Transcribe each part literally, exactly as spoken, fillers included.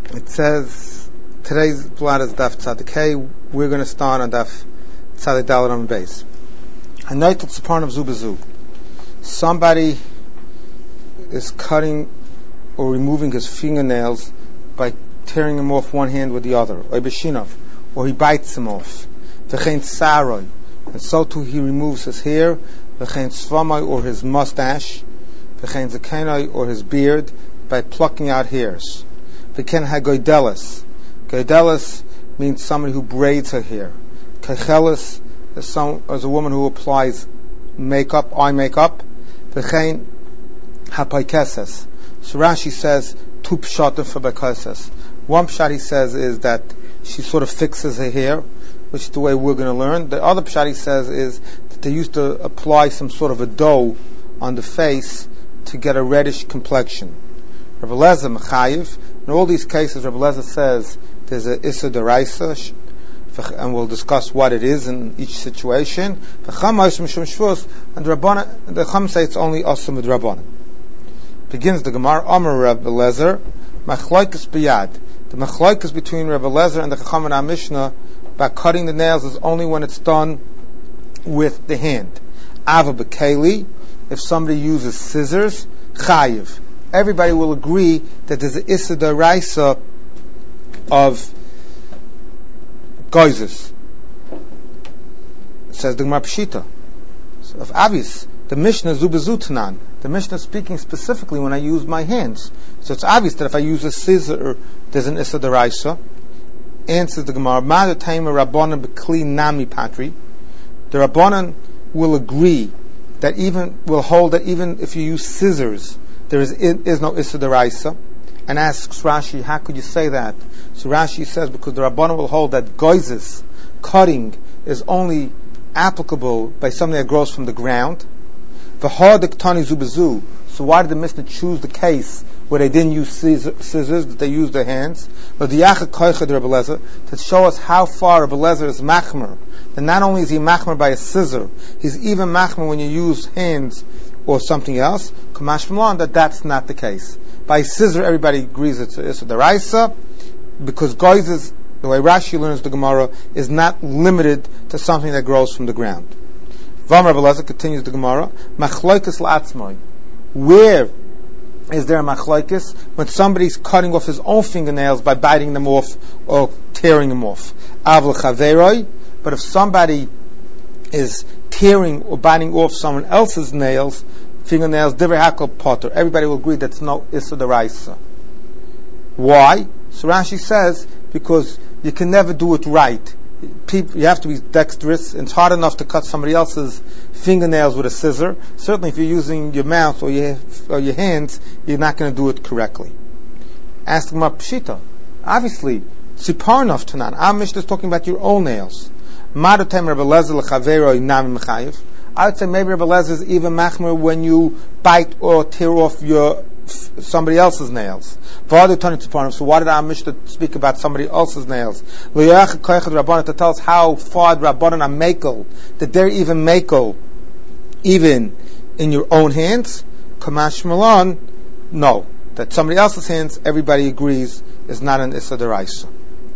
It says, today's blot is Daf Tzadikei. We're going to start on Daf Tzadik Dalet on the base. A night of Tzaparn of Zubazu. Somebody is cutting or removing his fingernails by tearing them off one hand with the other, or beshinov, or he bites them off. V'chein saroi, and so too he removes his hair. V'chein svamai, or his mustache. V'chein zakenai, or his beard, by plucking out hairs. V'ken hagoidelis. Goidelis means somebody who braids her hair. Kechelis is, some, is a woman who applies makeup, eye makeup. V'chein hapaikeses. So Rashi says, two pshatim for baikeses. One pshat he says is that she sort of fixes her hair, which is the way we're going to learn. The other pshat he says is that they used to apply some sort of a dough on the face to get a reddish complexion. Rebbe Lezer Mechayiv. In all these cases, Rebbe Lezer says there's a Issa Deraisa, and we'll discuss what it is in each situation. And the Rabbanan, the Chum say it's only Asum with Rabbanan. Begins the Gemara, Amar Rebbe Lezer, Machlokes biyad. The Machlokes between Rebbe Lezer and the Chacham and Mishnah by cutting the nails is only when it's done with the hand. Ava Bekeli, if somebody uses scissors, Chayiv. Everybody will agree that there's an Issa Deraisa of Goizes. It says the Gemara Pshita. So of obvious. The Mishnah Zubazutanan. The Mishnah is speaking specifically when I use my hands. So it's obvious that if I use a scissor, there's an Issa Deraisa. Answers the Gemara, Ma Taima Rabbanan Bekli Nami Patri. The Rabbanan will agree that even, will hold that even if you use scissors, there is, is no Issa Deraisa. And asks Rashi, how could you say that? So Rashi says, because the Rabbanan will hold that goizes, cutting, is only applicable by something that grows from the ground. V'hadik tani zubazu. So why did the Mishnah choose the case where they didn't use scissors, that they used their hands? But the Yachad Koichad Rebbe Lezer, to show us how far Rebbe Lezer is machmer. That not only is he machmer by a scissor, he's even machmer when you use hands or something else. Kamash Malon, that that's not the case. By scissor, everybody agrees it's a deraisa, because goizes, the way Rashi learns the Gemara, is not limited to something that grows from the ground. Vam Rebbe Lezer continues the Gemara, Machlokes la'atzmoi. Where is there a machlokes when somebody's cutting off his own fingernails by biting them off or tearing them off? Avl chaveroi, but if somebody is tearing or biting off someone else's nails, fingernails, divrei hakol potter, everybody will agree that's no Issa Deraisa. Why? So Rashi says, because you can never do it right. People, you have to be dexterous, and it's hard enough to cut somebody else's fingernails with a scissor. Certainly if you're using your mouth or your, or your hands, you're not going to do it correctly. Ask them about Pshita. Obviously, Tziparnov Tanan. Our Mishnah is talking about your own nails. Madotem Rebbe Lezer l'chavero nami mechayiv. I would say maybe Rebbe Lezer is even machmer when you bite or tear off your somebody else's nails. So why did our Mishnah speak about somebody else's nails? To tell us how far the Rabbanan are makel, that they're even makel, even in your own hands. Kamash Malon, no. That somebody else's hands, everybody agrees, is not an Issa Deraisa.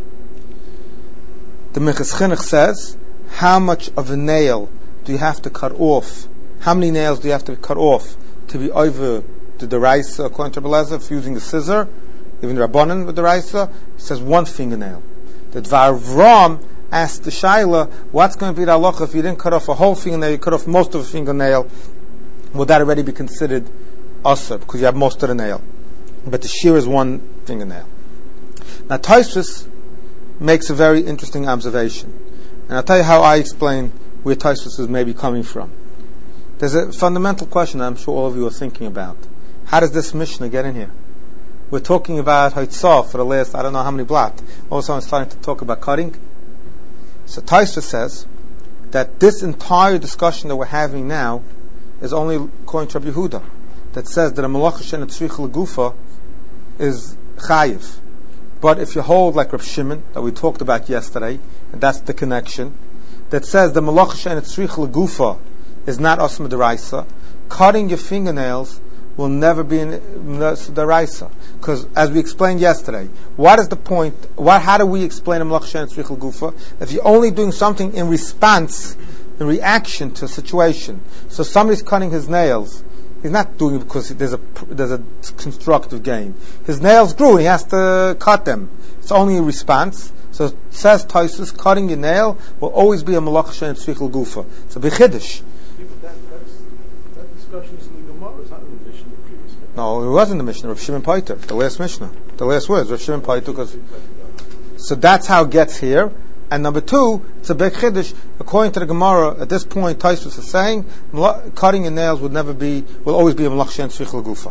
The Minchas Chinuch says, how much of a nail do you have to cut off? How many nails do you have to cut off to be over the Deraisa, according to Rebbe Lezer, if using a scissor? Even the Rabbanan with Deraisa, it says one fingernail. The Dvar Vrom asked the Shaila, what's going to be the halacha if you didn't cut off a whole fingernail, you cut off most of a fingernail? Would that already be considered asur, because you have most of the nail? But the shear is one fingernail. Now Tosfos makes a very interesting observation. And I'll tell you how I explain where Tosfos is maybe coming from. There's a fundamental question I'm sure all of you are thinking about. How does this Mishnah get in here? We're talking about Haitzah for the last, I don't know how many blot. Also I'm starting to talk about cutting. So Tosfos says that this entire discussion that we're having now is only according to Rabbi Yehuda, that says that a malacha she'en tzrich l'gufa is chayiv. But if you hold like Rav Shimon that we talked about yesterday, and that's the connection, that says the malacha she'en tzrich l'gufa is not asma deraisa, cutting your fingernails will never be in the Raisa. Because, as we explained yesterday, what is the point, what, how do we explain a Melach She'en Tzricha L'Gufa? If you're only doing something in response, in reaction to a situation. So somebody's cutting his nails, he's not doing it because there's a, there's a constructive gain. His nails grew, he has to cut them. It's only a response. So it says Taisus, cutting your nail will always be a Melach She'en Tzricha L'Gufa. It's a big chiddush. That discussion is in the Gemara, it's not in the Mishnah previously. No, it wasn't the Mishnah, Rav Shimon Paiter, the last Mishnah. The last words, Rav Shimon Paiter. Because, so that's how it gets here. And number two, it's a big chiddush. According to the Gemara, at this point, Taisus is saying, cutting your nails would never be, will always be a Melach She'en Tzricha L'Gufa.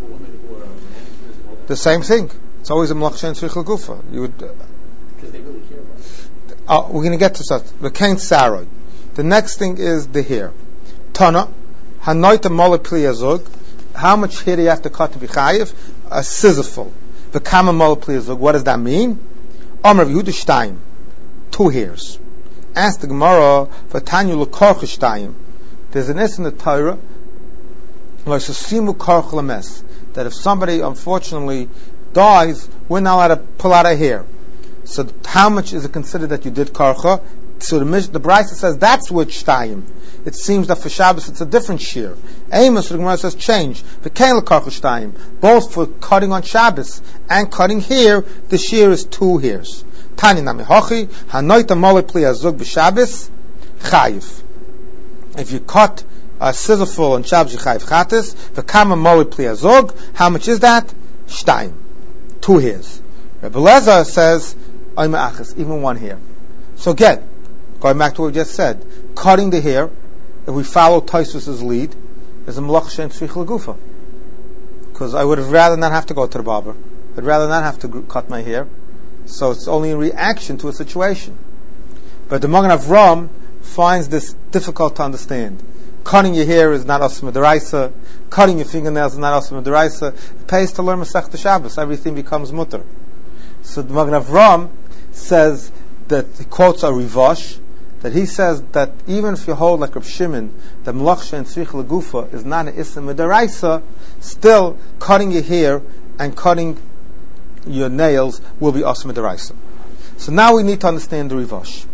The same thing. It's always a Melach She'en Tzricha L'Gufa. You would... Uh, because they really care about it. Uh, we're going to get to such. The Kain Sarai. The next thing is the hair. Tana. Hanoita mola pliyazug. How much hair do you have to cut to be chayiv? A sizzleful. The kama mola pliyazug. What does that mean? Omer Yehuda shtayim. Two hairs. Ask the Gemara for Tanyu lekorch shtayim. There's an is in the Torah like simu korch lemes, that if somebody unfortunately dies, we're not allowed to pull out a hair. So how much is it considered that you did karcha? So the the Brisa says that's which shtayim. It seems that for Shabbos it's a different shear. Amos, the Gemara says change. The kain lekarcha shtayim. Both for cutting on Shabbos and cutting hair, the shear is two hairs. Tani nami hochi hanoita mole pli azug b'Shabbos chayiv. If you cut a sizzleful on Shabbos, you chayiv chatis. V'kama mole pli azug. How much is that? Shtayim. Two hairs. Rebbe Lezer says even one hair. So again, going back to what we just said, cutting the hair, if we follow Taisus's lead, is a Melach She'en Tzricha L'Gufa. Because I would have rather not have to go to the barber. I'd rather not have to cut my hair. So it's only in reaction to a situation. But the Magen Avram finds this difficult to understand. Cutting your hair is not Asma D'Oraisa. Cutting your fingernails is not Asma D'Oraisa. It pays to learn Masechta Shabbos. Everything becomes mutter. So the Magen Avram says that he quotes a Rivash, that he says that even if you hold like Reb Shimon, that Melach She'en Tzricha L'Gufa is not an Issa D'Oraisa, still cutting your hair and cutting your nails will be Asma D'Oraisa. So now we need to understand the Rivash.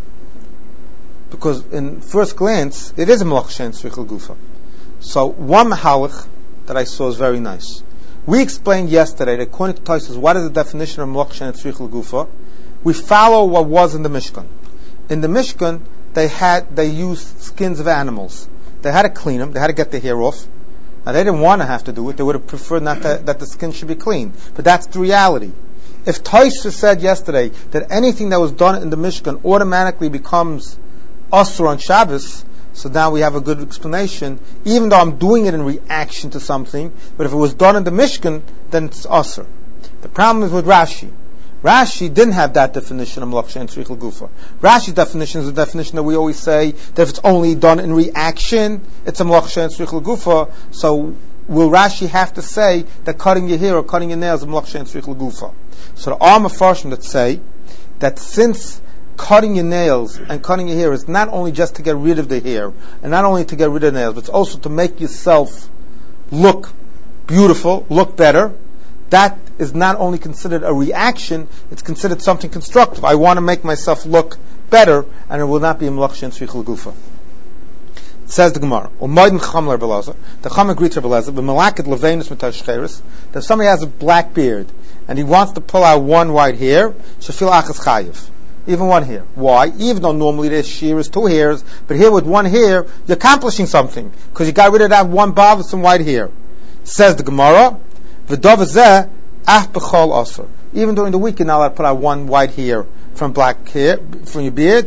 Because in first glance, it is a Melach She'en Tzricha L'Gufa. So one Mahalach that I saw is very nice. We explained yesterday that according to Taisus, what is the definition of Melach She'en Tzricha L'Gufa? We follow what was in the Mishkan. In the Mishkan, they had they used skins of animals. They had to clean them. They had to get the hair off. Now they didn't want to have to do it. They would have preferred not to, that the skin should be clean. But that's the reality. If Taisus said yesterday that anything that was done in the Mishkan automatically becomes Asur on Shabbos, so now we have a good explanation. Even though I'm doing it in reaction to something, but if it was done in the Mishkan, then it's Asur. The problem is with Rashi. Rashi didn't have that definition of Melach She'en Tzricha L'Gufa. Rashi's definition is the definition that we always say that if it's only done in reaction, it's a Melach She'en Tzricha L'Gufa. So will Rashi have to say that cutting your hair or cutting your nails is Melach She'en Tzricha L'Gufa? So there are Mefarshim that say that since cutting your nails and cutting your hair is not only just to get rid of the hair and not only to get rid of the nails, but it's also to make yourself look beautiful, look better, that is not only considered a reaction, it's considered something constructive. I want to make myself look better, and it will not be a Melach She'en Tzricha L'Gufa. Says the Gemara, the Chama agreed to Rebbe Lezer, that if somebody has a black beard and he wants to pull out one white hair, shafil achas chayiv. Even one hair. Why? Even though normally this shear is two hairs, but here with one hair, you're accomplishing something, because you got rid of that one bothersome white hair. Says the Gemara, even during the week, you're not allowed to put out one white hair from black hair, from your beard.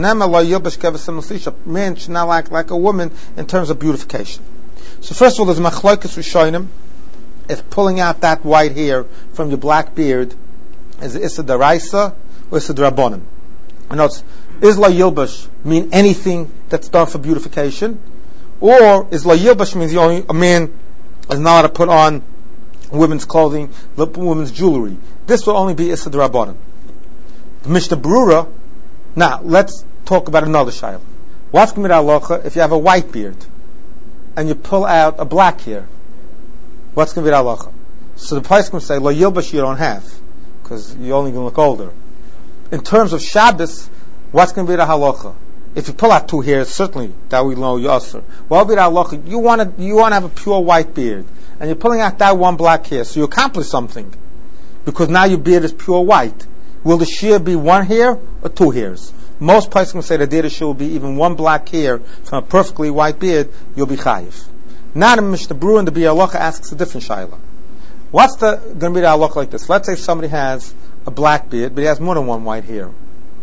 Man should not act like a woman in terms of beautification. So first of all, there's machlokes rishonim if pulling out that white hair from your black beard is Issa D'Oraisa or Issa D'Rabbanan. In other words, is La Yilbash mean anything that's done for beautification? Or is La Yilbash means the only, a man is not allowed to put on women's clothing, women's jewelry? This will only be Issa D'Rabbanan. The Mishnah Berurah. Now, let's talk about another shayla. What's Gemara Halacha if you have a white beard and you pull out a black hair? what's going to be the halacha? So the place can say, lo yilbash you don't have, because you're only going to look older. In terms of Shabbos, what's going to be the halacha? If you pull out two hairs, certainly that we know yasser. What will be the halacha? You want to you want to have a pure white beard, and you're pulling out that one black hair, so you accomplish something, because now your beard is pure white. Will the shear be one hair or two hairs? Most places will say the data shear will be even one black hair from a perfectly white beard. You'll be chayiv. Now the Mishnah Berurah and the Biur Halacha asks a different shayla. What's the going to be the halacha like this? Let's say somebody has a black beard, but he has more than one white hair.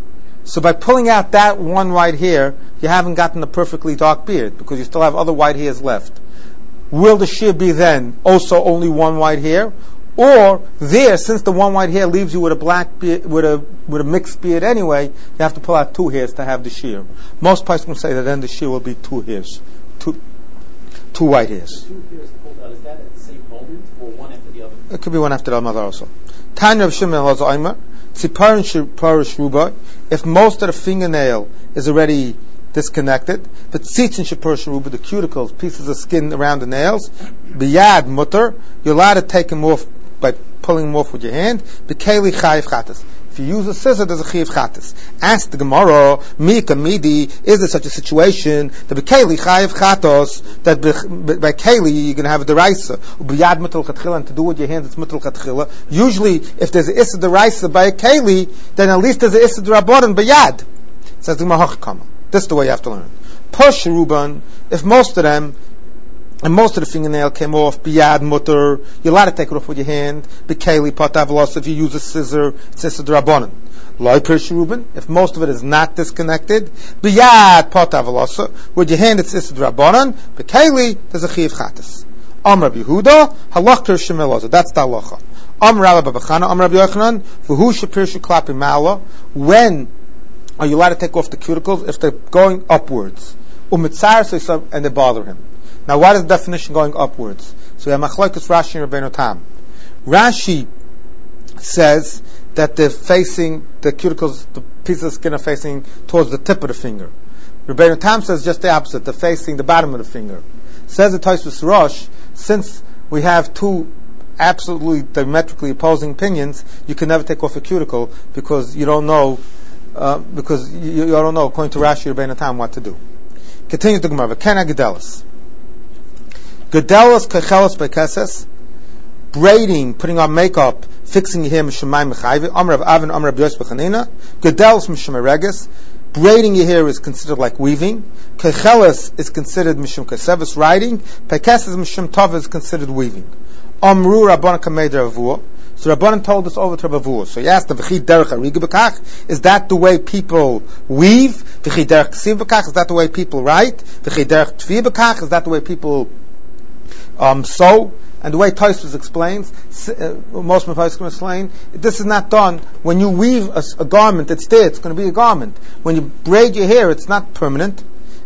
So by pulling out that one white hair, you haven't gotten a perfectly dark beard because you still have other white hairs left. Will the shear be then also only one white hair? Or there, since the one white hair leaves you with a black beard, with a with a mixed beard anyway, you have to pull out two hairs to have the shear. Most places will say that then the shear will be two hairs, two two white hairs. Two hairs pulled out, is that at the same moment or one after the other? It could be one after the other also. Tanya of Shimon Elazar Aimer, Tziparin Parish Ruba, if most of the fingernail is already disconnected, but Tzitzin Shaparish Ruba, the cuticles, pieces of skin around the nails, Biyad Mutter, you're allowed to take them off by pulling them off with your hand, B'keli Chayiv Chatas. If you use a scissor, there's a Chayiv Chatas. Ask the Gemara, Mika Midi, is there such a situation that B'keli Chayiv Chatos, that by Keli you're going to have a deraisa, B'yad Mutal Chatchila, and to do with your hands it's Mutal Chatchila. Usually, if there's a Issa deraisa by a Keli, then at least there's a Issa derabodan B'yad. Says the Gemara Hachkama. This is the way you have to learn. Push Ruban, if most of them, and most of the fingernail came off, biyad mutter, you're allowed to take it off with your hand, b'keli patavlos, if you use a scissor, it's a drabonin. Loi Pirsh Ruben, if most of it is not disconnected, biyad patavlos, with your hand it's a drabonin, b'keli, there's a chiv chatas. Am Rabbi Yehuda, halach Pirsh Shemeloza, that's the halacha. Am Rabbi Babachana, Am Rabbi Yochanan, v'hu shepirsh klapi ma'ala, when are you allowed to take off the cuticles? If they're going upwards. Umitzar, and they bother him. Now, what is the definition going upwards? So we have Machlokes Rashi and Rabbeinu Tam. Rashi says that they're facing, the cuticles, the pieces of skin are facing towards the tip of the finger. Rabbeinu Tam says just the opposite, they're facing the bottom of the finger. Says the Tosfos Rosh, since we have two absolutely diametrically opposing opinions, you can never take off a cuticle because you don't know, uh, because you, you don't know, according to Rashi and Rabbeinu Tam, what to do. Continues the Gemara, Kena Gedelis. Gedelis kechelis bekeses, braiding, putting on makeup, fixing your hair, mishamayim mechayvi, Amar of Avin, Amar of Yos Bechanina. Gedelis mishum reges, braiding your hair is considered like weaving. Kechelis is considered mishum kesevis, riding. Bekeses mishum tov is considered weaving. Amru Rabbanan kamei deravua. So Rabbanan told us over to Ravua. So he asked, "V'chi derech hariga b'kach? Is that the way people weave? V'chi derech ksiv b'kach? Is that the way people write? V'chi derech tvi b'kach? Is that the way people Um, so, and the way Tosfos explains, uh, most of my Tosfos explain, this is not done when you weave a, a garment. It's there; it's going to be a garment. When you braid your hair, it's not permanent.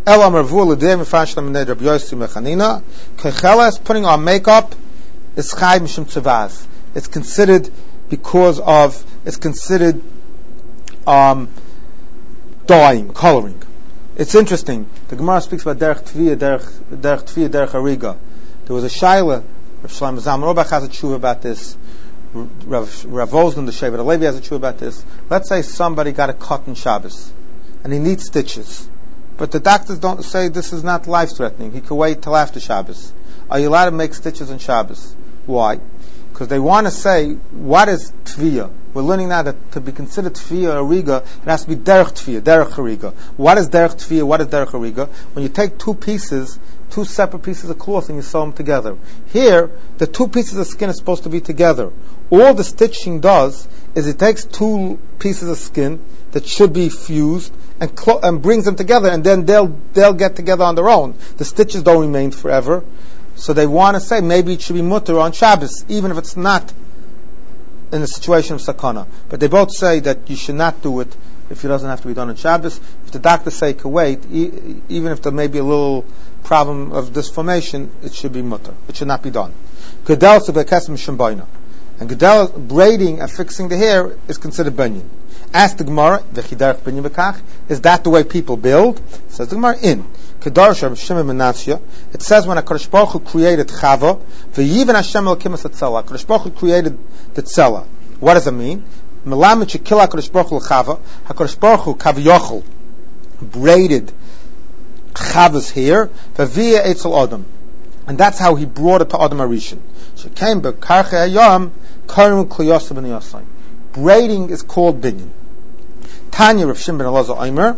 Putting on makeup is chai mishum tzavaz. It's considered because of it's considered um, dyeing, coloring. It's interesting. The Gemara speaks about derech tviyah, derech derech tviyah, derech hariga. There was a shaila, Rav Shlomo Zalman Auerbach has a tshuva about this, Rav, Rav Wolzman, the Shevet HaLevi has a tshuva about this. Let's say somebody got a cut in Shabbos, and he needs stitches. But the doctors don't say this is not life-threatening. He could wait till after Shabbos. Are you allowed to make stitches on Shabbos? Why? Because they want to say, what is tviyah? We're learning now that to be considered tviyah or hariga, it has to be derech tviyah, derech hariga. What is derech tviyah? What is derech hariga? When you take two pieces, two separate pieces of cloth, and you sew them together. Here, the two pieces of skin are supposed to be together. All the stitching does is it takes two pieces of skin that should be fused and, clo- and brings them together, and then they'll they'll get together on their own. The stitches don't remain forever. So they want to say maybe it should be mutter on Shabbos, even if it's not in a situation of sakana. But they both say that you should not do it if it doesn't have to be done on Shabbos. If the doctors say Kuwait, e- even if there may be a little problem of disformation, it should be mutter. It should not be done. And Gedel, braiding and fixing the hair is considered binyan. Ask the Gemara, v'chidarech binyan b'kach, is that the way people build? Says the Gemara, in. Kedar Shem Shimon ben Natsya, it says when HaKadosh Baruch Hu created Chava, v'yiven Hashem Elokim es hatzela, HaKadosh Baruch Hu created the tzela. What does it mean? Melamed shekil HaKadosh Baruch Hu l'chava, HaKadosh Baruch Hu kavyochel, braided Chava's hair, v'viyah etzel Adam. And that's how he brought it to Adam HaRishon. Shekhem b'karchei hayam, karim kliyosah ben yosai. Braiding is called binyan. Tanya Rav Shimon ben Elazar Omer,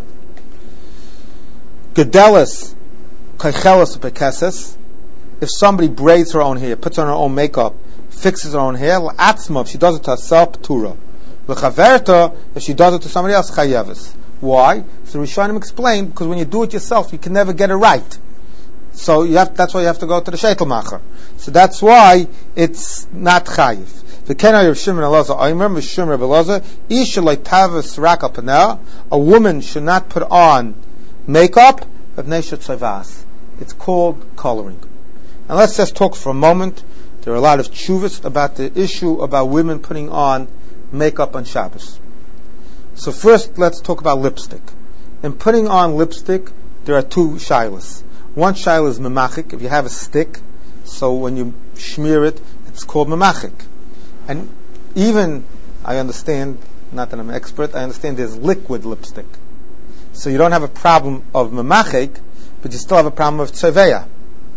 Gedelis kaichelis bekeses. If somebody braids her own hair, puts on her own makeup, fixes her own hair, l'atzma, if she does it to herself, p'tura. L'chaverta, if she does it to somebody else, chayeves. Why? So Rishonim explained, because when you do it yourself, you can never get it right. So you have, that's why you have to go to the sheitel macher. So that's why it's not chayiv. V'kenay Rav Shimon Elazar Omer, Mishum Rav Elazar, isha leitavas rak al paneh, a woman should not put on makeup, but neshet tzavas. It's called coloring. And let's just talk for a moment. There are a lot of tshuvas about the issue about women putting on makeup on Shabbos. So first, let's talk about lipstick. In putting on lipstick, there are two shilas. One shaila is memachik, if you have a stick, so when you smear it, it's called memachik. And even, I understand, not that I'm an expert, I understand there's liquid lipstick. So you don't have a problem of memachik, but you still have a problem of tzeveya.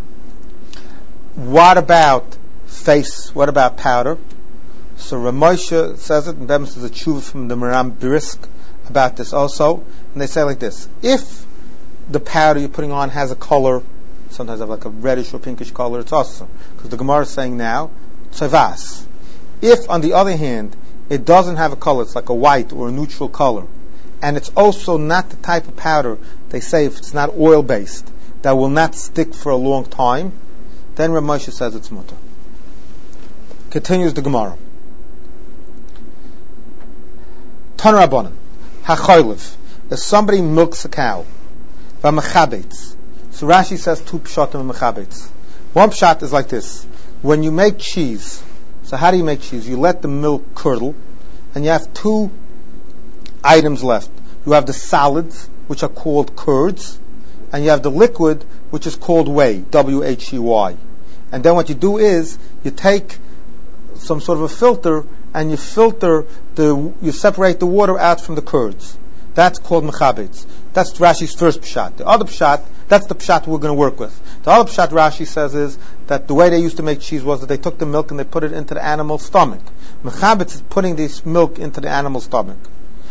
What about face? What about powder? So Ramosha says it, and there's a tshuva from the Maram Brisk about this also, and they say like this: if the powder you're putting on has a color, sometimes have like a reddish or pinkish color, it's also because the Gemara is saying now tzavas. If on the other hand it doesn't have a color, it's like a white or a neutral color, and it's also not the type of powder they say if it's not oil based that will not stick for a long time, then Rav Moshe says it's mutter. Continues the Gemara. Tana Rabbanan, hachoylev, if somebody milks a cow, v'mechabetz. So Rashi says two pshatim v'mechabetz. One pshat is like this: when you make cheese, so how do you make cheese? You let the milk curdle, and you have two items left. You have the solids, which are called curds, and you have the liquid, which is called whey, W H E Y. And then what you do is, you take some sort of a filter, and you filter the, you separate the water out from the curds. That's called mechabetz. That's Rashi's first pshat. The other pshat, that's the pshat we're going to work with. The other pshat Rashi says is that the way they used to make cheese was that they took the milk and they put it into the animal's stomach. Mechabetz is putting this milk into the animal's stomach.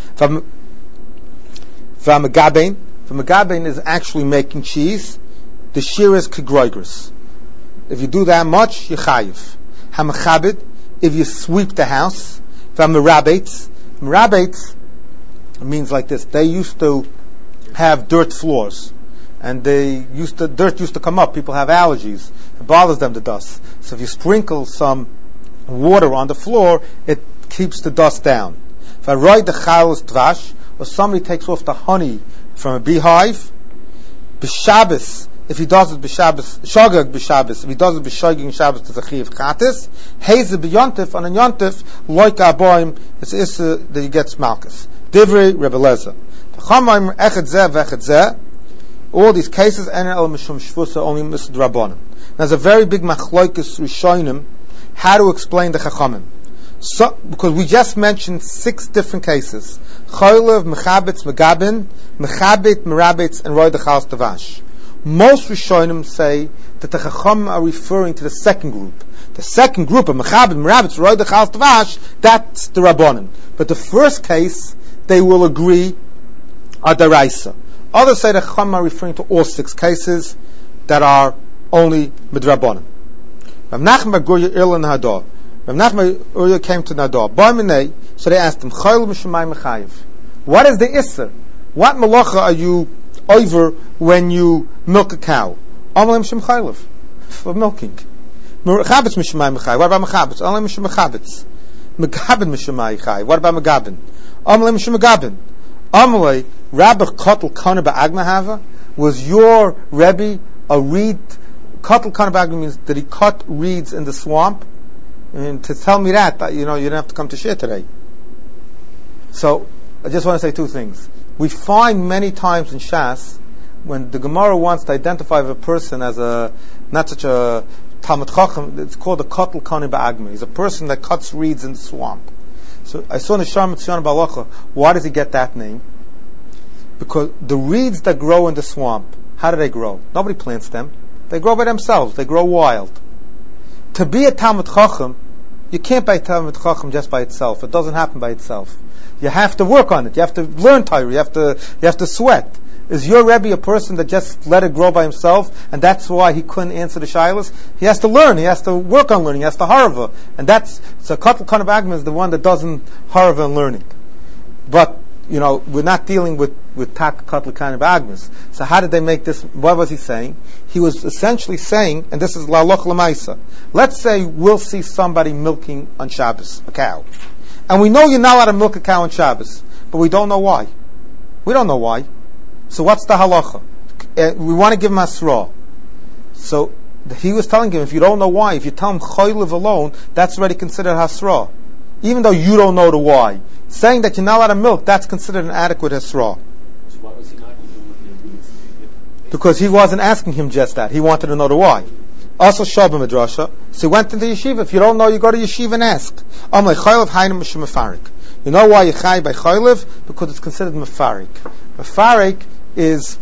V'megabein, v'megabein is actually making cheese. The shear is kegroigris. If you do that much, you chayiv. Hamechabed, if you sweep the house. V'merabetz, merabetz means like this: they used to have dirt floors, and they used to dirt used to come up. People have allergies; it bothers them, the dust. So if you sprinkle some water on the floor, it keeps the dust down. If I ride the chalos dvash, or somebody takes off the honey from a beehive, b'Shabbos, if he does it b'Shabbos, shogeg b'Shabbos, if he does it b'shogeg Shabbos, to the chiv chatis, heize b'yontif, on a yontif, loik aboim, it's issa that he gets malchus. Divrei Rebbe Lezer. V'chamayim echet zeh v'echet zeh. All these cases, en el mishum shvusa, only misd rabbanim. There's a very big machloikus rishonim how to explain the chachamim. So, because we just mentioned six different cases: choylev, mechabetz, megabin, mechabet, merabetz, and roy dechal stavash. Most rishonim say that the chachamim are referring to the second group. The second group of mechabet, merabetz, roy dechal stavash, that's the rabbanim. But the first case, they will agree are daraisa. Others say the chachamim are referring to all six cases that are only midrabanan. Rav Nachman bar Gurya Irlan Hadar. Rav Nachman Uriah came to Nadar. Barminei, so they asked him, Chayil Mishamayim Mechayiv. What is the Isser? What malacha are you over when you milk a cow? Amalim Shem Chaylev. For milking. Mechabetz Mishamayim Mechayiv. What about Mechabetz? Amalim Mishem Mechabetz. Megabin Mishamayim Mechayiv. What about Megabin? Amalim Mishem Megabin. Amalei, Rabbi Kotel Kana Ba'agmahava. Was your Rebbe a reed? Kotel Kana Ba'agmah means that he cut reeds in the swamp. I mean, to tell me that, that, you know, you didn't have to come to shir today. So, I just want to say two things. We find many times in Shas, when the Gemara wants to identify a person as a, not such a Talmud Chacham, it's called a Kotel Kani Ba'agma. He's a person that cuts reeds in the swamp. So, I saw in the Shar Mitzvah Balacha, why does he get that name? Because the reeds that grow in the swamp, how do they grow? Nobody plants them. They grow by themselves. They grow wild. To be a Talmud Chacham, you can't be a Talmud Chacham just by itself. It doesn't happen by itself. You have to work on it. You have to learn Torah. You have to, you have to sweat. Is your Rebbe a person that just let it grow by himself, and that's why he couldn't answer the shilas? He has to learn. He has to work on learning. He has to harva. And that's, so Kotel Kani Ba'agma is the one that doesn't harva in learning. But, you know, we're not dealing with, with Tak Kotel Kani Ba'agmas. So how did they make this? What was he saying? He was essentially saying, and this is La'aloch L'maisa. Let's say we'll see somebody milking on Shabbos, a cow. And we know you're not allowed to milk a cow on Shabbos, but we don't know why. We don't know why. So what's the halacha? Uh, we want to give him asra. So he was telling him, if you don't know why, if you tell him choylev alone, that's already considered hasra. Even though you don't know the why. Saying that you're not allowed to milk, that's considered an adequate hasra. So why was he not even with the Because he wasn't asking him just that. He wanted to know the why. Also Shabbat Midrasha. So he went into yeshiva. If you don't know, you go to yeshiva and ask. Amay choylev hainu mishum mefarik. You know why you chay by choylev? Because it's considered mefarik. Mefarik is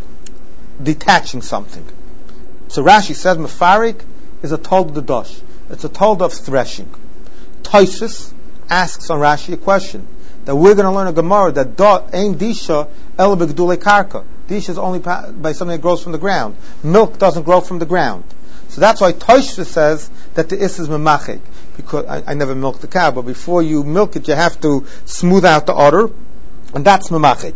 detaching something. So Rashi says mefarik is a tolda de dosh. It's a tolda of threshing. Tosfos asks on Rashi a question that we're going to learn a Gemara that do ain disha el begdulei karka. Disha is only by something that grows from the ground. Milk doesn't grow from the ground. So that's why Tosfos says that the is is memachik. Because I, I never milked the cow, but before you milk it, you have to smooth out the udder, and that's memachik.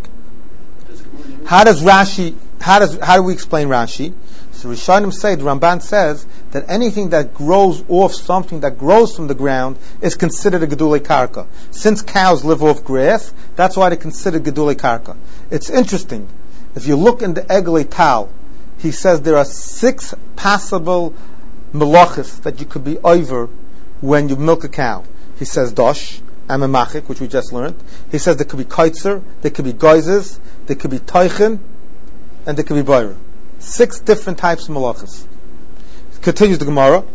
How does Rashi? How does how do we explain Rashi? So Rishonim say, the Ramban says that anything that grows off something that grows from the ground is considered a gedulei karka. Since cows live off grass, that's why they consider gedulei karka. It's interesting. If you look in the Eglei Tal, he says there are six possible melachos that you could be over when you milk a cow. He says dosh and memachik, which we just learned. He says there could be kaitzer, there could be geizes, there could be teichen, and there could be bayra. Six different types of malachas. Continues the Gemara.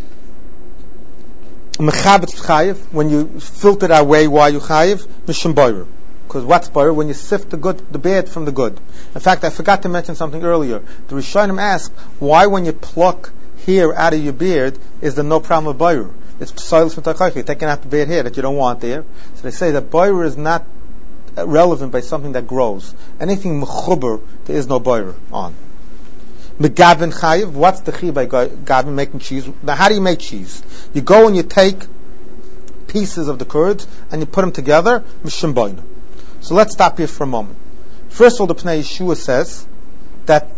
Mechabetz chayiv, when you filter that way, why you chayiv? Mishum bayra. Because what's bayra? When you sift the good, the bad from the good. In fact, I forgot to mention something earlier. The Rishonim ask, why when you pluck hair out of your beard, is there no problem with bayra? It's p'soilus m'tachayich. You're taking out the bad hair that you don't want there. So they say that bayra is not relevant by something that grows. Anything mechuber, there is no bayra on. Megavin chayiv, what's the chi by gavin making cheese? Now, how do you make cheese? You go and you take pieces of the curds and you put them together, mishum boina. So let's stop here for a moment. First of all, the Pnei Yeshua says that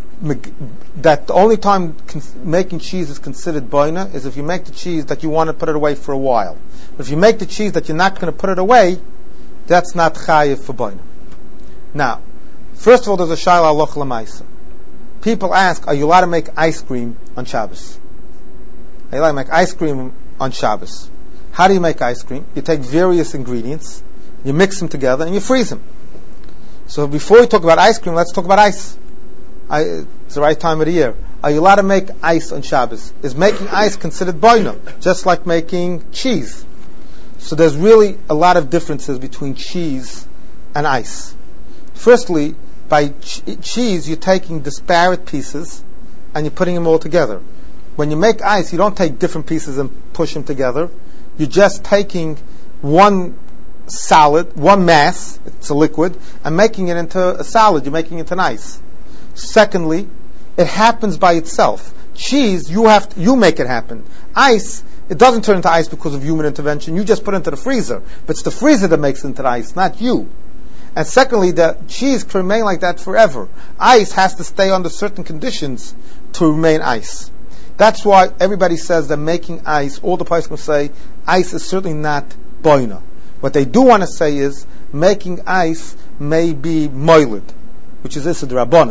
that the only time cons- making cheese is considered boina is if you make the cheese that you want to put it away for a while. But if you make the cheese that you're not going to put it away, that's not chayiv for boina. Now, first of all, there's a shayla aloch l'maisa. People ask, are you allowed to make ice cream on Shabbos? Are you allowed to make ice cream on Shabbos? How do you make ice cream? You take various ingredients, you mix them together, and you freeze them. So before we talk about ice cream, let's talk about ice. I, it's the right time of the year. Are you allowed to make ice on Shabbos? Is making ice considered boina, just like making cheese? So there's really a lot of differences between cheese and ice. Firstly, by ch- cheese, you're taking disparate pieces and you're putting them all together. When you make ice, you don't take different pieces and push them together. You're just taking one solid, one mass, it's a liquid, and making it into a solid. You're making it into an ice. Secondly, it happens by itself. Cheese, you have to, you make it happen. Ice, it doesn't turn into ice because of human intervention. You just put it into the freezer. But it's the freezer that makes it into the ice, not you. And secondly, the cheese can remain like that forever. Ice has to stay under certain conditions to remain ice. That's why everybody says that making ice, all the Poskim say, ice is certainly not boina. What they do want to say is, making ice may be moiled, which is Issa D'Rabbanan.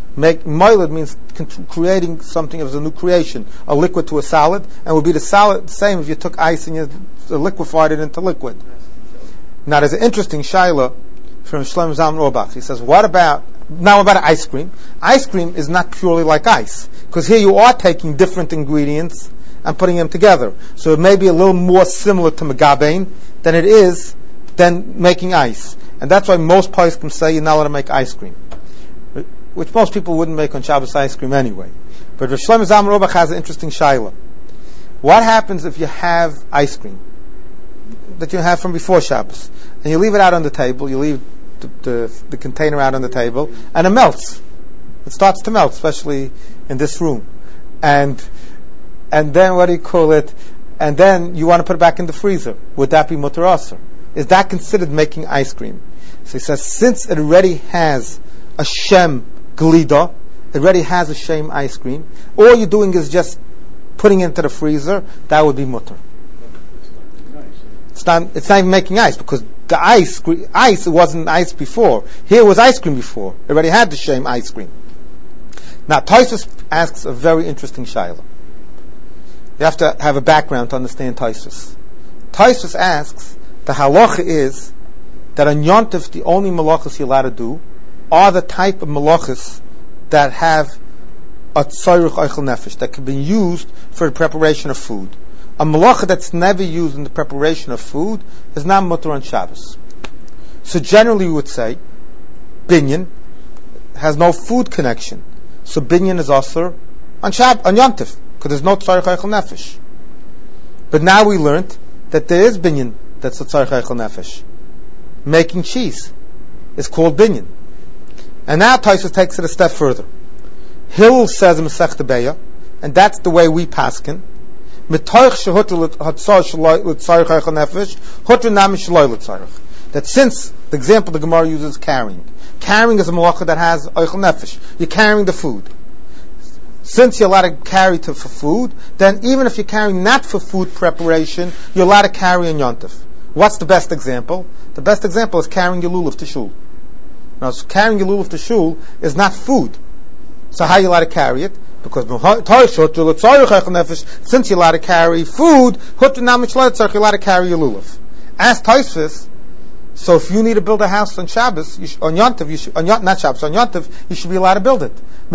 Make moiled means con- creating something as a new creation, a liquid to a solid, and would be the solid the same if you took ice and you liquefied it into liquid. Now there's an interesting shaila from Shlomo Zalman Auerbach. He says, what about, now about ice cream? Ice cream is not purely like ice, because here you are taking different ingredients and putting them together. So it may be a little more similar to megabein than it is than making ice. And that's why most poskim say you're not allowed to make ice cream, which most people wouldn't make on Shabbos ice cream anyway. But Rosh Shlomo Zalman Auerbach has an interesting shaila. What happens if you have ice cream that you have from before Shabbos, and you leave it out on the table, you leave the, the, the container out on the table, and it melts. It starts to melt, especially in this room. And and then, what do you call it? And then you want to put it back in the freezer. Would that be mutar aser? Is that considered making ice cream? So he says, since it already has a shem glida, it already has a shem ice cream, all you're doing is just putting it into the freezer, that would be mutar. It's not, it's not even making ice, because the ice, ice, it wasn't ice before. Here was ice cream before. It already had the shem ice cream. Now, Tosfos asks a very interesting shaila. You have to have a background to understand Tosfos. Tosfos asks, the halacha is that on Yom Tov, the only malachas you're allowed to do are the type of malachas that have a tzorich oichel nefesh, that can be used for the preparation of food. A malacha that's never used in the preparation of food is not mutar on Shabbos. So generally we would say, binyan has no food connection. So binyan is asur on Shab on Yom Tov, because there's no tzorich oichel nefesh. But now we learned that there is binyan that's a tzorich oichel nefesh. Making cheese is called binyan. And now Tosfos takes it a step further. Hillel says in Masechta Beya, and that's the way we paskin, that since the example the Gemara uses carrying, carrying is a malacha that has oichel nefesh. You're carrying the food. Since you're allowed to carry to, for food, then even if you're carrying not for food preparation, you're allowed to carry on Yom Tov. What's the best example? The best example is carrying your lulav to shul. Now, so carrying your lulav to shul is not food. So how are you allowed to carry it? Because since you're allowed to carry food, you're allowed to carry your lulav. As Tosfos, so if you need to build a house on Shabbos, you should, on Yom Tov, you should, on Yom, not Shabbos, on Yom Tov, you should be allowed to build it.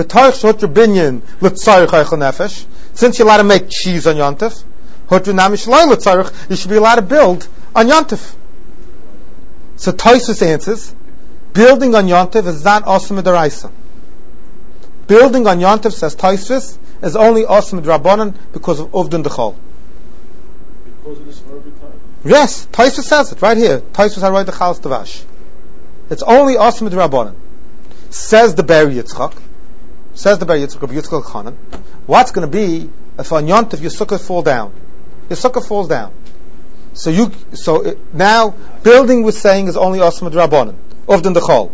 Since you're allowed to make cheese on Yom Tov, you should be allowed to build on Yom Tov. So Tosfos answers, building on Yom Tov is not awesome d'oraisa. Building on Yom Tov, says Tosfos, is only awesome d'rabbanan because of Uvdin Dechol. Because of this Arabic time? Yes, Tosfos says it right here. Tosfos HaRoy Dechalas Tavash. It's only awesome d'rabbanan. Says the Ber Yitzchak. Says the Ber Yitzchak of Yitzchak Chanan. What's going to be if on Yom Tov your sukkah fall down? Your sukkah falls down. So you, so it, now building we're saying is only awesome d'rabbanan. Uvdin Dechol.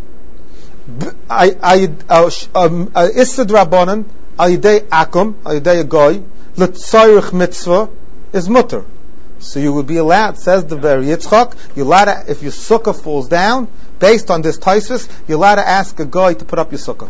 Issa d'rabbanan al yidei akum al yidei goy l'tzorich mitzvah is mutter. So you would be allowed, says the Ber Yitzchak, you're allowed to, if your sukkah falls down, based on this Tosfos, you're allowed to ask a guy to put up your sukkah.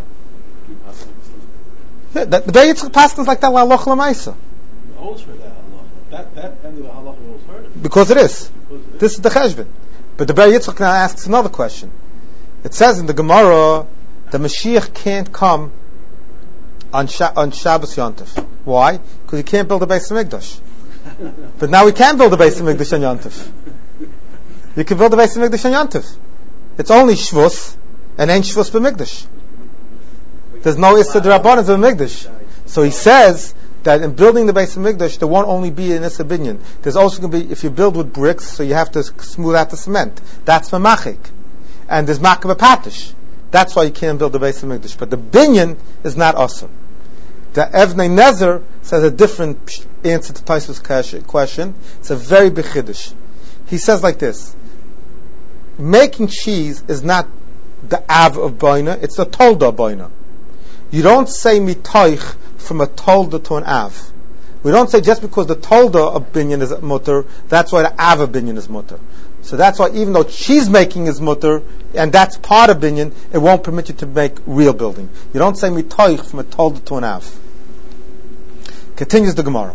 Yeah, the, the Ber Yitzchak passes like that l'halach l'maisa. Holds for that halacha. That that end of the halacha holds for it. Because it is. Because it is. This is the cheshbon. But the Ber Yitzchak now asks another question. It says in the Gemara, the Mashiach can't come on, Sha- on Shabbos Yom Tov. Why? Because he can't build a Beis Hamikdash. But now we can build a Beis Hamikdash on Yom Tov. You can build a Beis Hamikdash on Yom Tov. It's only Shvus, and ain't Shvus b'Mikdash. There's no Issa d'Rabbanan b'Mikdash. So he says that in building the Beis Hamikdash, there won't only be an Issa binyan. There's also going to be, if you build with bricks, so you have to smooth out the cement. That's Mamachik. And there's Makav Patish. That's why you can't build the Beis Hamikdash. But the binyan is not awesome. The Evnei Nezer says a different answer to Tosfos' question. It's a very big chiddush. He says like this: making cheese is not the av of boina; it's the tolda of boina. You don't say mitoich from a tolda to an av. We don't say just because the Tolda opinion is mutter, that's why the Av opinion is mutter. So that's why even though she's making is mutter, and that's part of opinion, it won't permit you to make real building. You don't say mitoich from a Tolda to an Av. Continues the Gemara.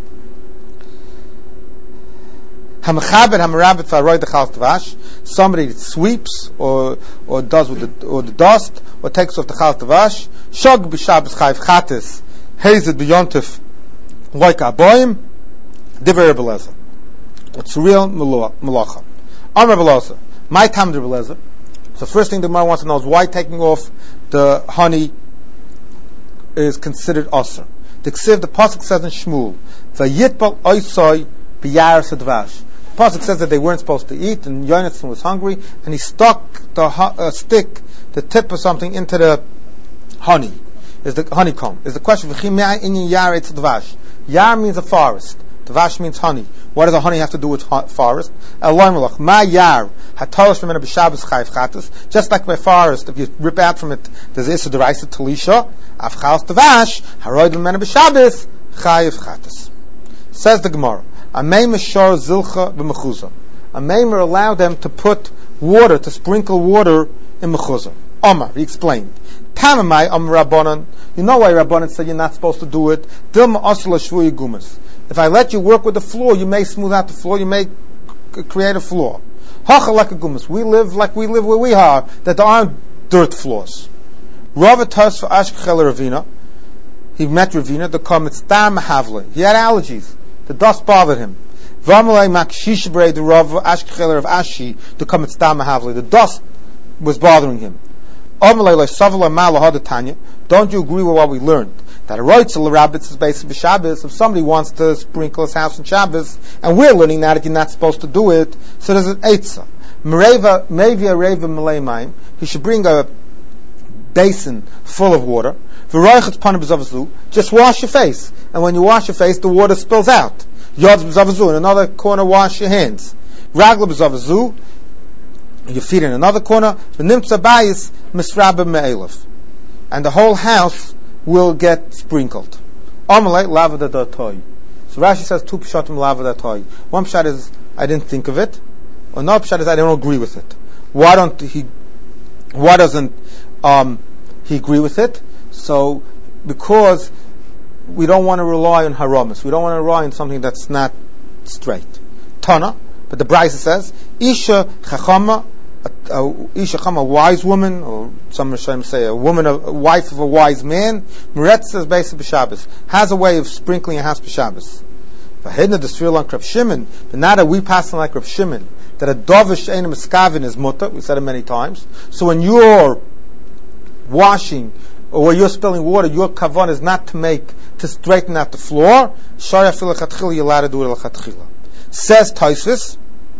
Somebody sweeps or or does with the or the dust or takes off the chal tavash. Shog b'Shabbos chayv chatis hazed b'yontif like aboyim. Divrei Rebbe Eliezer. It's real malacha. Am Rebbe Eliezer. My tam Rebbe Eliezer. So first thing the Gemara wants to know is why taking off the honey is considered asur. The ksiv, the pasuk says in Shmuel, vayitbal oisoi b'yaras advash. The pasuk says that they weren't supposed to eat, and Yonasan was hungry, and he stuck the uh, stick, the tip of something, into the honey. Is the honeycomb? Is the question? Dvash. Yar means a forest. Dvash means honey. What does the honey have to do with ho- forest? Ma yar just like by forest, if you rip out from it, there's issa deraisa talisha. Afchal dvash haroid l'mena b'Shabbos chayiv chatas. Says the Gemara. A meimer shor zilcha b'mechuzah. A meimer allowed them to put water, to sprinkle water in mechuzah. Omar, he explained. Tamamai am Rabbanan. You know why Rabbanan said you're not supposed to do it? Dilma asla shvuy gumas. If I let you work with the floor, you may smooth out the floor, you may c- create a floor. Hacha like a gumas. We live like we live where we are, that there aren't dirt floors. Rava tas for Ashkechel Ravina. He met Ravina, the comments Tam Havle. He had allergies. The dust bothered him. Vamalei makshish brei the Rava Ashkechel of Ashi, the comments Tam Havle. The dust was bothering him. Don't you agree with what we learned? That a roitzel rabbits is based on Shabbos. If somebody wants to sprinkle his house on Shabbos, and we're learning that you're not supposed to do it, so there's an eitzah. Mereva, maybe a reva malay mayim. He should bring a basin full of water. Just wash your face, and when you wash your face, the water spills out. Yod b'zavazu. In another corner, wash your hands. Ragla b'zavazu. Your feet in another corner. And the whole house will get sprinkled. So Rashi says two pshatim lavadatoy. One pshat is I didn't think of it, or another pshat is I don't agree with it. Why don't he? Why doesn't um, he agree with it? So because we don't want to rely on haramis, we don't want to rely on something that's not straight. Tana, but the Brisa says Isha chachama. A, Isha Chama, a wise woman, or some Rishonim say a woman, a, a wife of a wise man, Meretz says based on Shabbos, has a way of sprinkling a house b'Shabbos. V'hidna the Sfir like Rav Shimon, but not that we pass on like Rav Shimon, that a dovish ein miskavin is mutter. We said it many times. So when you're washing or when you're spilling water, your kavan is not to make to straighten out the floor. Shaya fil lechatchila, you're allowed to do it lechatchila. Says Tosfos.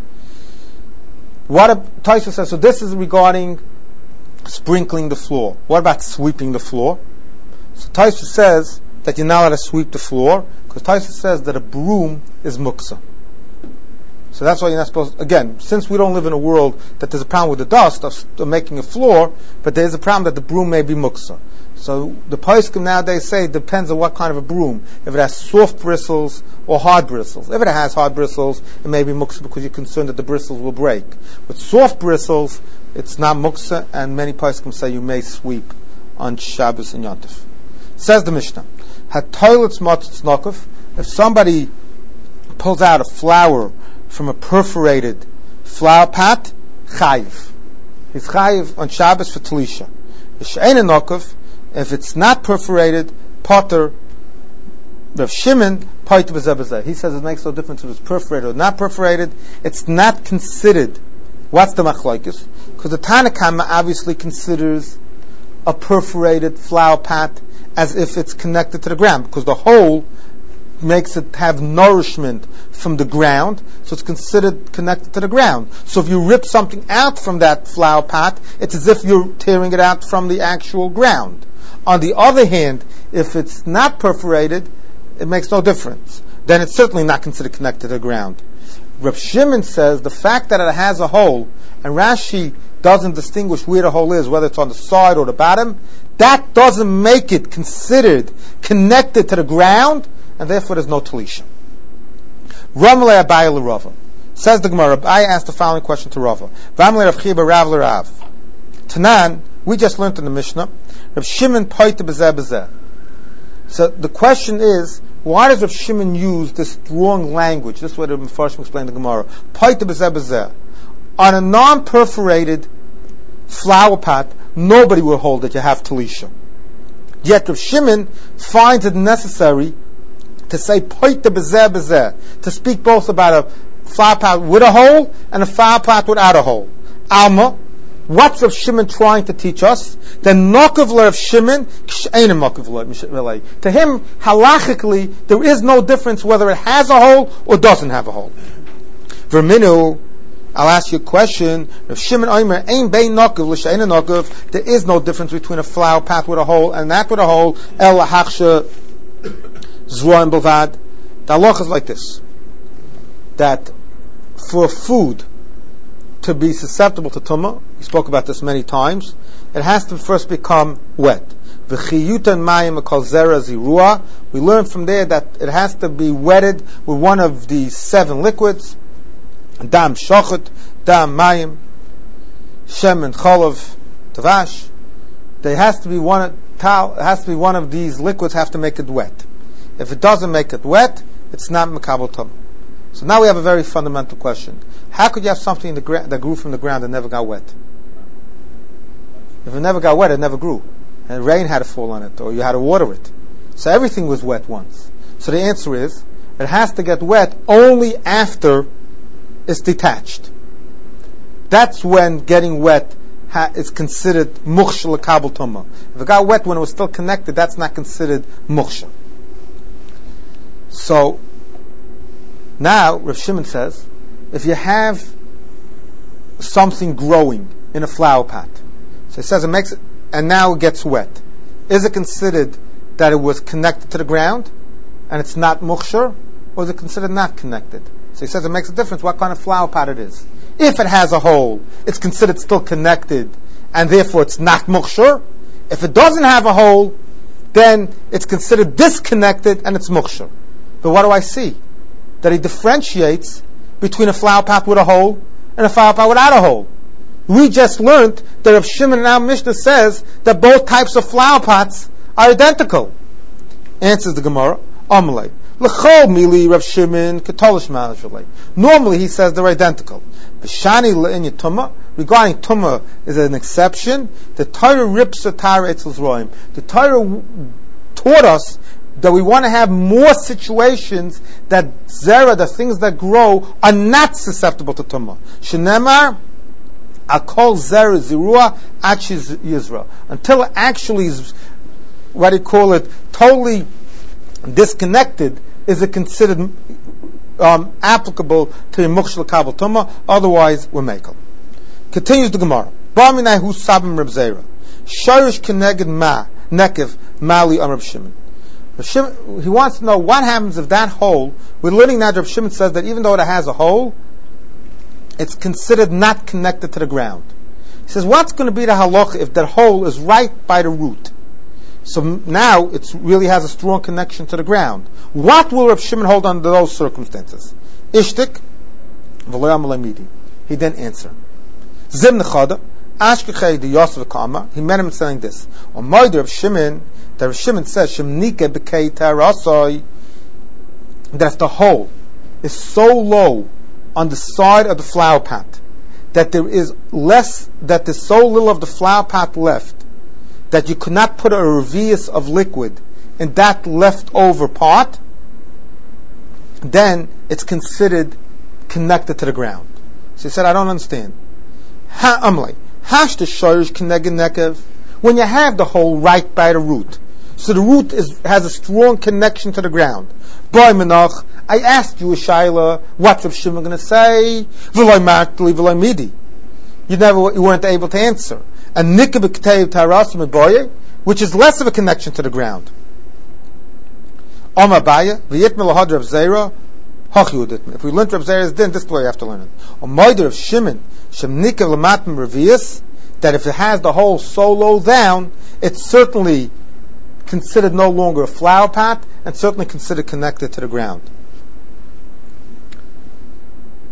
What a, Tosfos says, so this is regarding sprinkling the floor. What about sweeping the floor? So Tosfos says that you're not allowed to sweep the floor, because Tosfos says that a broom is muksa. So that's why you're not supposed to, again, since we don't live in a world that there's a problem with the dust of, of making a floor, but there's a problem that the broom may be muksa. So the poskim nowadays say it depends on what kind of a broom. If it has soft bristles or hard bristles. If it has hard bristles, it may be muksa because you're concerned that the bristles will break. With soft bristles, it's not muksa, and many poskim say you may sweep on Shabbos and Yontif. Says the Mishnah, "Hatoilets matzos nokov." If somebody pulls out a flower from a perforated flower pot, chayiv. He's chayiv on Shabbos for Talisha. V'she'ein nokov. If it's not perforated, potter. Rav Shimon, poiter b'zeh. He says it makes no difference if it's perforated or not perforated. It's not considered. What's the machlokes? Because the Tanna Kama obviously considers a perforated flower pot as if it's connected to the ground, because the hole makes it have nourishment from the ground, so it's considered connected to the ground. So if you rip something out from that flower pot, it's as if you're tearing it out from the actual ground. On the other hand, if it's not perforated, it makes no difference. Then it's certainly not considered connected to the ground. Rav Shimon says the fact that it has a hole, and Rashi doesn't distinguish where the hole is, whether it's on the side or the bottom, that doesn't make it considered connected to the ground, and therefore there's no talisha. Ramalei Abaye l'Rava. Says the Gemara, I asked the following question to Rava. Ramalei Rav Chiba Rav l'Rav. Tanan, we just learned in the Mishnah, Rav Shimon poita b'zeh b'zeh. So the question is, why does Rav Shimon use this strong language? This is what the Mefarshim explained in the Gemara. Poita b'zeh b'zeh. On a non-perforated flower pot, nobody will hold that you have talisha. Yet Rav Shimon finds it necessary to say poita b'zeh b'zeh, to speak both about a flower pot with a hole and a flower pot without a hole. Alma, what's Rav Shimon trying to teach us? The nokav Rav Shimon, k'she'ein nokav. To him, halachically, there is no difference whether it has a hole or doesn't have a hole. Verminu, I'll ask you a question. Rav Shimon Omer, ein bein nokav l'she'ein nokav. There is no difference between a flower pot with a hole and that with a hole. El hachsha zroim b'vad. The halacha is like this: that for food to be susceptible to tumah, we spoke about this many times, it has to first become wet. V'chiyutan mayim kol zera zirua. We learn from there that it has to be wetted with one of the seven liquids: dam shochet, dam mayim, shemen cholav, tavash. There has to be one. It has to be one of these liquids. Have to make it wet. If it doesn't make it wet, it's not mekabel tumah. So now we have a very fundamental question. How could you have something in the gra- that grew from the ground that never got wet? If it never got wet, it never grew. And rain had to fall on it, or you had to water it. So everything was wet once. So the answer is, it has to get wet only after it's detached. That's when getting wet ha- is considered mukhsha l'kabel tumah. If it got wet when it was still connected, that's not considered mukhsha. So, now, Rav Shimon says, if you have something growing in a flower pot, so he says it makes it, and now it gets wet, is it considered that it was connected to the ground, and it's not mukhshar, or is it considered not connected? So he says it makes a difference what kind of flower pot it is. If it has a hole, it's considered still connected, and therefore it's not mukhshar. If it doesn't have a hole, then it's considered disconnected, and it's mukhshar. But what do I see? That he differentiates between a flower pot with a hole and a flower pot without a hole. We just learned that Rav Shimon in our Mishnah says that both types of flower pots are identical. Answers the Gemara, Amalei. L'chol mili Rav Shimon ketolish ma'ashrei. Normally he says they're identical. B'shani le'inya tumah. Regarding tumah is an exception. The Torah rips the Torah etzel zroim. The Torah taught us that we want to have more situations that zera, the things that grow, are not susceptible to tumah. Shenemar, akol zera zirua achiz yizra. Until it actually is, what do you call it, totally disconnected, is it considered um, applicable to a mukshal kabel tumah? Otherwise, we're makel. Continues the Gemara. Ba'minai hu sabim Reb Zera. Shorish keneged ma nekev mali am Reb Shimon. Shimon, he wants to know what happens if that hole, we're learning now that Rav Shimon says that even though it has a hole, it's considered not connected to the ground. He says, what's going to be the halacha if that hole is right by the root? So now it really has a strong connection to the ground. What will Rav Shimon hold under those circumstances? Ishtik, v'lo yamalei midi. He didn't answer. Zim nechada, ashkechei de Yosef Kama. He met him saying this. On Moed Rav Shimon, that Rav Shimon says, Shemnike b'kei tarasoi, that if the hole is so low on the side of the flower pot that there is less, that there's so little of the flower pot left that you could not put a revius of liquid in that leftover part, then it's considered connected to the ground. So he said, I don't understand. Ha amlei, hash the shorish keneged nekev. When you have the hole right by the root, so the root is, has a strong connection to the ground. Boy Menach, I asked you a shaila, what's Rav Shimon going to say? V'loy martli, v'loy midi. You never, you weren't able to answer. And nikah b'ktev tarasim boye, which is less of a connection to the ground. Om Abaye, v'yitmel lahad Rav Zera, If we learn Reb Zera's din, this is the way you have to learn it. Or Moider of Shimon, Shemnikev Lamatim Revius, that if it has the whole solo down, it's certainly considered no longer a flower pot, and certainly considered connected to the ground.